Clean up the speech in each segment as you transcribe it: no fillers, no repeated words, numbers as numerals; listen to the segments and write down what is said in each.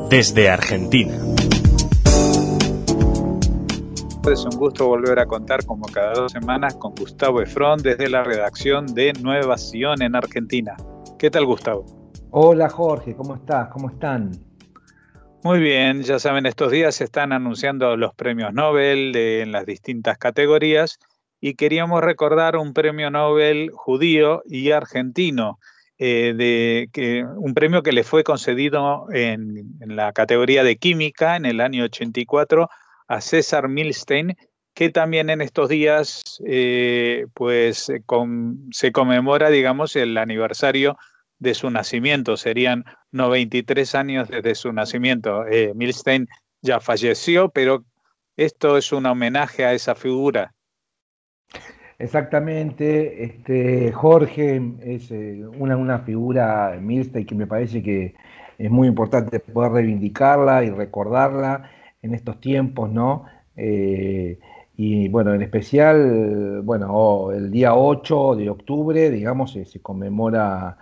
desde Argentina. Es un gusto volver a contar como cada 2 semanas con Gustavo Efrón desde la redacción de Nueva Sion en Argentina. ¿Qué tal, Gustavo? Hola Jorge, ¿cómo estás? ¿Cómo están? Muy bien, ya saben, estos días se están anunciando los premios Nobel en las distintas categorías y queríamos recordar un premio Nobel judío y argentino, un premio que le fue concedido en la categoría de química en el año 84 a César Milstein, que también en estos días se conmemora, digamos, el aniversario de su nacimiento. Serían 93 años desde su nacimiento. Milstein ya falleció, pero esto es un homenaje a esa figura. Exactamente, Jorge es una figura Milstein que me parece que es muy importante poder reivindicarla y recordarla en estos tiempos, ¿no? Y bueno, en especial, bueno, el día 8 de octubre, digamos, se conmemora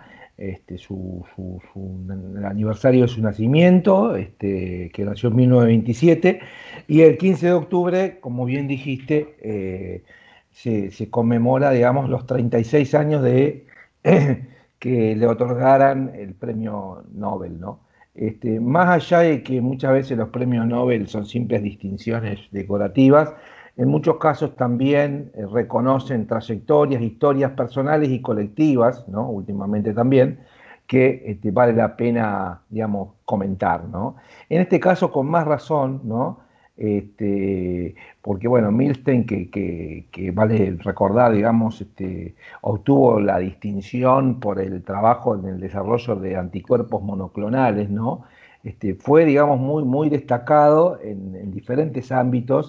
el aniversario de su nacimiento, que nació en 1927, y el 15 de octubre, como bien dijiste, se conmemora, digamos, los 36 años de que le otorgaran el premio Nobel, ¿no? Más allá de que muchas veces los premios Nobel son simples distinciones decorativas, en muchos casos también reconocen trayectorias, historias personales y colectivas, ¿no? Últimamente también, que vale la pena, digamos, comentar, ¿no? En este caso, con más razón, ¿no? Porque bueno, Milstein, que vale recordar, digamos, obtuvo la distinción por el trabajo en el desarrollo de anticuerpos monoclonales, ¿no? Fue, digamos, muy destacado en diferentes ámbitos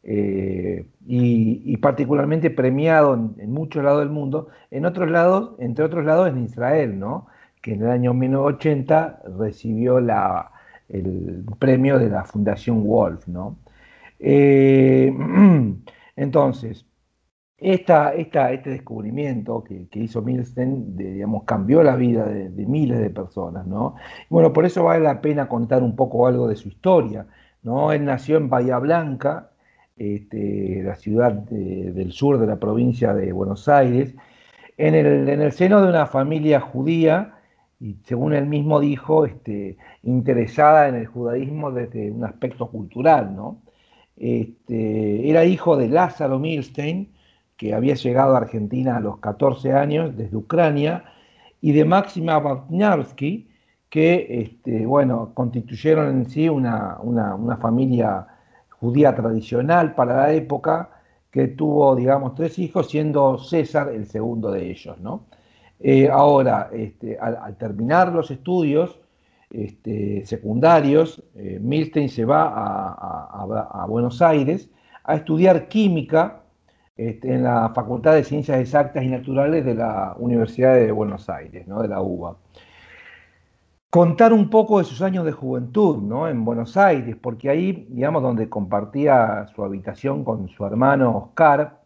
y particularmente premiado en muchos lados del mundo, entre otros lados en Israel, ¿no? Que en el año 1980 recibió el premio de la Fundación Wolf, ¿no? Eh, entonces, este descubrimiento que hizo Milstein, digamos, cambió la vida de miles de personas, ¿no? Bueno, por eso vale la pena contar un poco algo de su historia, ¿no? Él nació en Bahía Blanca, la ciudad del sur de la provincia de Buenos Aires, en el seno de una familia judía, y según él mismo dijo, interesada en el judaísmo desde un aspecto cultural, ¿no? Era hijo de Lázaro Milstein, que había llegado a Argentina a los 14 años desde Ucrania, y de Máxima Wapniarski, que bueno, constituyeron en sí una familia judía tradicional para la época, que tuvo, digamos, 3 hijos, siendo César el segundo de ellos, ¿no? Ahora, al terminar los estudios secundarios, Milstein se va a Buenos Aires a estudiar química en la Facultad de Ciencias Exactas y Naturales de la Universidad de Buenos Aires, ¿no? De la UBA. Contar un poco de sus años de juventud, ¿no? En Buenos Aires, porque ahí, digamos, donde compartía su habitación con su hermano Oscar,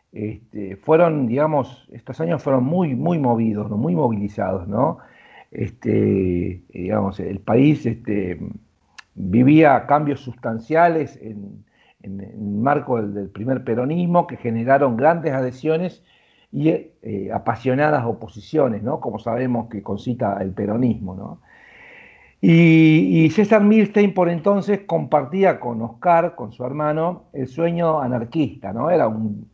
estos años fueron muy movidos, ¿no? Muy movilizados, ¿no? Digamos, el país vivía cambios sustanciales en el marco del primer peronismo que generaron grandes adhesiones y apasionadas oposiciones, ¿no? Como sabemos que concita el peronismo, ¿no? Y César Milstein por entonces compartía con Oscar, con su hermano, el sueño anarquista, ¿no? Era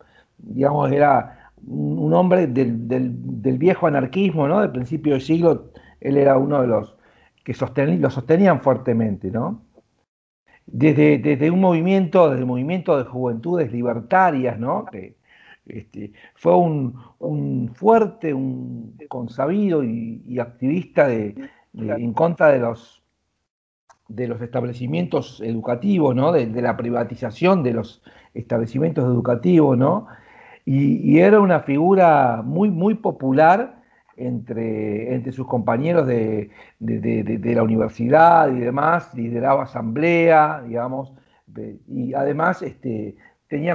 un hombre del viejo anarquismo, ¿no? Del principio del siglo. Él era uno de los que lo sostenían fuertemente, ¿no? Desde desde el movimiento de juventudes libertarias, ¿no? Que fue un fuerte, un consabido y activista en contra de los establecimientos educativos, ¿no? De la privatización de los establecimientos educativos, ¿no? Y era una figura muy popular entre sus compañeros de la universidad y demás, lideraba asamblea, digamos, y además tenía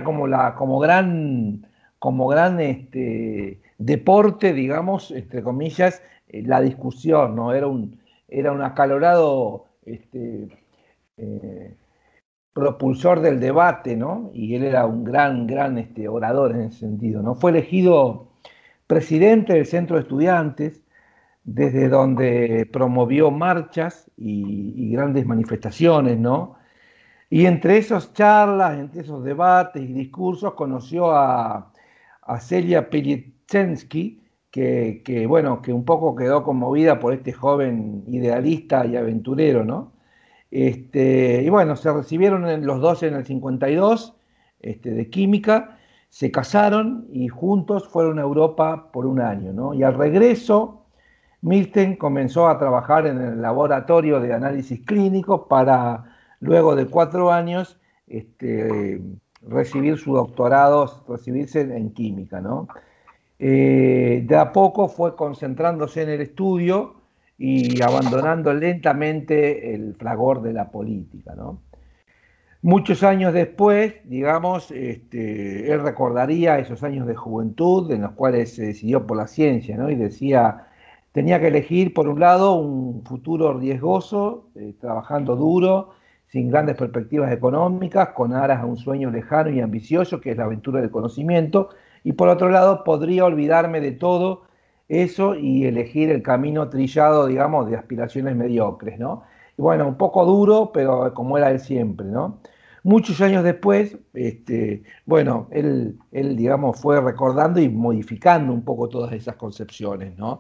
como gran deporte, digamos, entre comillas, la discusión, ¿no? Era un acalorado propulsor del debate, ¿no? Y él era un gran orador en ese sentido, ¿no? Fue elegido presidente del Centro de Estudiantes, desde donde promovió marchas y grandes manifestaciones, ¿no? Y entre esas charlas, entre esos debates y discursos, conoció a Celia Pellicinski, bueno, que un poco quedó conmovida por este joven idealista y aventurero, ¿no? Y bueno, se recibieron los dos en el 52, de química, se casaron y juntos fueron a Europa por un año, ¿no? Y al regreso, Milstein comenzó a trabajar en el laboratorio de análisis clínico para, luego de 4 años, recibir su doctorado, recibirse en química, ¿no? De a poco fue concentrándose en el estudio y abandonando lentamente el fragor de la política, ¿no? Muchos años después, digamos, él recordaría esos años de juventud en los cuales se decidió por la ciencia, ¿no? Y decía, tenía que elegir, por un lado, un futuro riesgoso, trabajando duro, sin grandes perspectivas económicas, con aras a un sueño lejano y ambicioso, que es la aventura del conocimiento, y por otro lado, podría olvidarme de todo eso y elegir el camino trillado, digamos, de aspiraciones mediocres, ¿no? Y bueno, un poco duro, pero como era él siempre, ¿no? Muchos años después, bueno, digamos, fue recordando y modificando un poco todas esas concepciones, ¿no?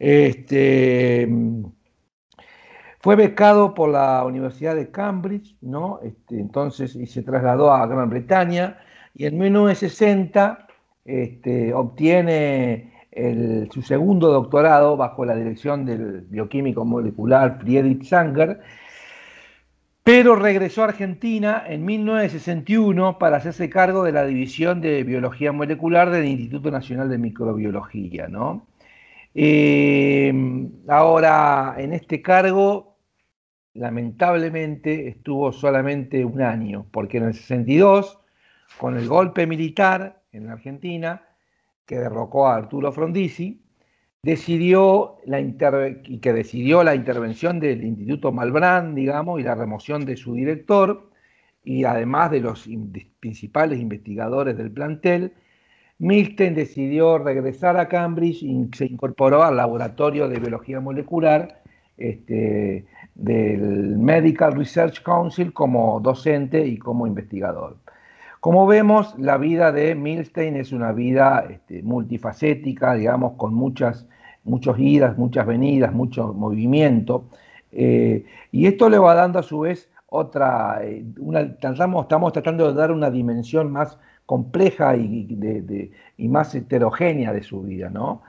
Fue becado por la Universidad de Cambridge, ¿no? Entonces, y se trasladó a Gran Bretaña, y en 1960 obtiene su segundo doctorado bajo la dirección del bioquímico molecular Friedrich Sanger, pero regresó a Argentina en 1961 para hacerse cargo de la División de Biología Molecular del Instituto Nacional de Microbiología, ¿no? Ahora, en este cargo, lamentablemente, estuvo solamente un año, porque en el 62, con el golpe militar en Argentina, que derrocó a Arturo Frondizi, decidió la intervención del Instituto Malbrán, digamos, y la remoción de su director, y además de los principales investigadores del plantel. Milstein decidió regresar a Cambridge y se incorporó al laboratorio de biología molecular del Medical Research Council como docente y como investigador. Como vemos, la vida de Milstein es una vida multifacética, digamos, con muchas idas, muchas venidas, mucho movimiento, y esto le va dando a su vez estamos tratando de dar una dimensión más compleja y más heterogénea de su vida, ¿no?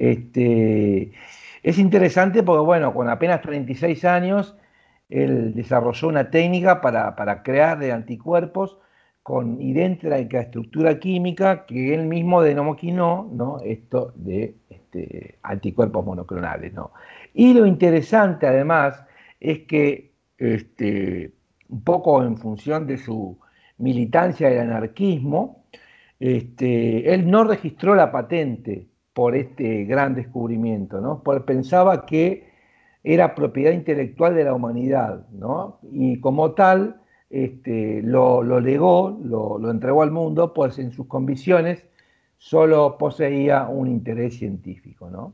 Es interesante porque, bueno, con apenas 36 años, él desarrolló una técnica para crear de anticuerpos con idéntica estructura química que él mismo denominó, ¿no? Esto de anticuerpos monoclonales, ¿no? Y lo interesante, además, es que un poco en función de su militancia del anarquismo, él no registró la patente por este gran descubrimiento, ¿no? Porque pensaba que era propiedad intelectual de la humanidad, ¿no? Y como tal, lo legó, lo entregó al mundo, pues en sus convicciones solo poseía un interés científico, ¿no?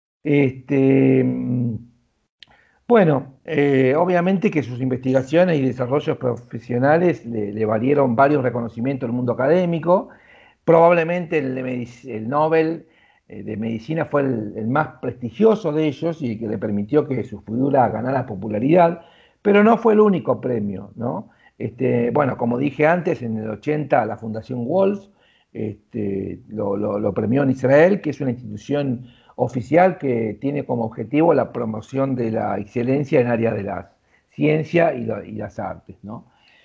Bueno, obviamente que sus investigaciones y desarrollos profesionales le valieron varios reconocimientos del mundo académico. Probablemente el Nobel de Medicina fue el más prestigioso de ellos y que le permitió que su figura ganara popularidad, pero no fue el único premio, ¿no? Bueno, como dije antes, en el 80 la Fundación Wolf lo premió en Israel, que es una institución oficial que tiene como objetivo la promoción de la excelencia en áreas de la ciencia y las artes, ¿no?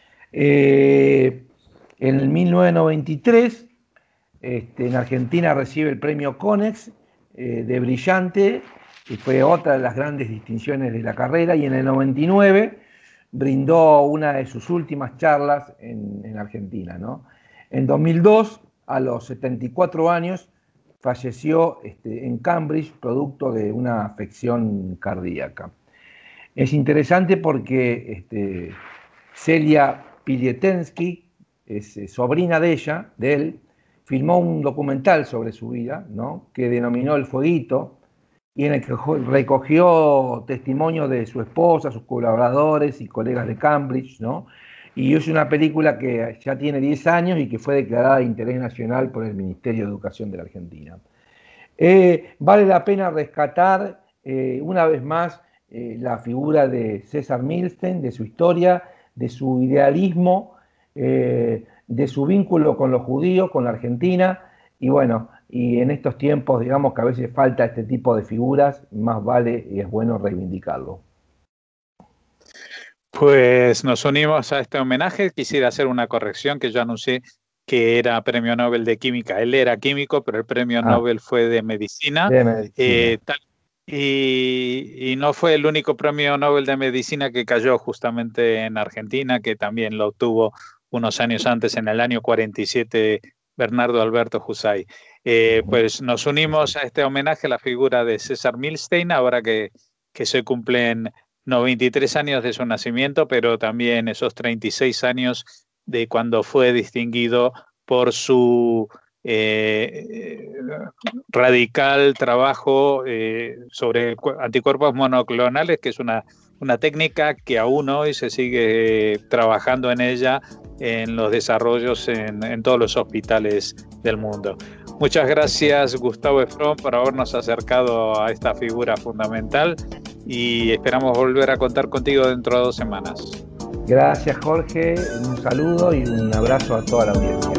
En 1993, en Argentina recibe el premio CONEX de Brillante, que fue otra de las grandes distinciones de la carrera, y en el 99 brindó una de sus últimas charlas en Argentina, ¿no? En 2002, a los 74 años, falleció en Cambridge producto de una afección cardíaca. Es interesante porque Celia Pilietensky, es sobrina de ella, de él, filmó un documental sobre su vida, ¿no? Que denominó El Fueguito, y en el que recogió testimonio de su esposa, sus colaboradores y colegas de Cambridge, ¿no? Y es una película que ya tiene 10 años y que fue declarada de interés nacional por el Ministerio de Educación de la Argentina. Vale la pena rescatar una vez más la figura de César Milstein, de su historia, de su idealismo, de su vínculo con los judíos, con la Argentina, y bueno, y en estos tiempos, digamos que a veces falta este tipo de figuras, más vale y es bueno reivindicarlo. Pues nos unimos a este homenaje. Quisiera hacer una corrección que yo anuncié que era Premio Nobel de Química. Él era químico, pero el Premio Nobel fue de Medicina. De medicina. Y no fue el único Premio Nobel de Medicina que cayó justamente en Argentina, que también lo obtuvo unos años antes, en el año 47, Bernardo Alberto Husay. Pues nos unimos a este homenaje a la figura de César Milstein, ahora que se cumplen 93 años de su nacimiento, pero también esos 36 años de cuando fue distinguido por su radical trabajo sobre anticuerpos monoclonales, que es una técnica que aún hoy se sigue trabajando en ella en los desarrollos en todos los hospitales del mundo. Muchas gracias, Gustavo Efron, por habernos acercado a esta figura fundamental y esperamos volver a contar contigo dentro de 2 semanas. Gracias, Jorge. Un saludo y un abrazo a toda la audiencia.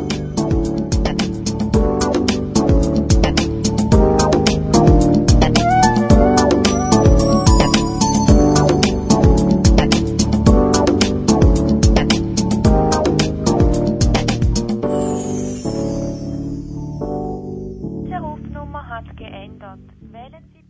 Die Rufnummer hat geändert. Wählen Sie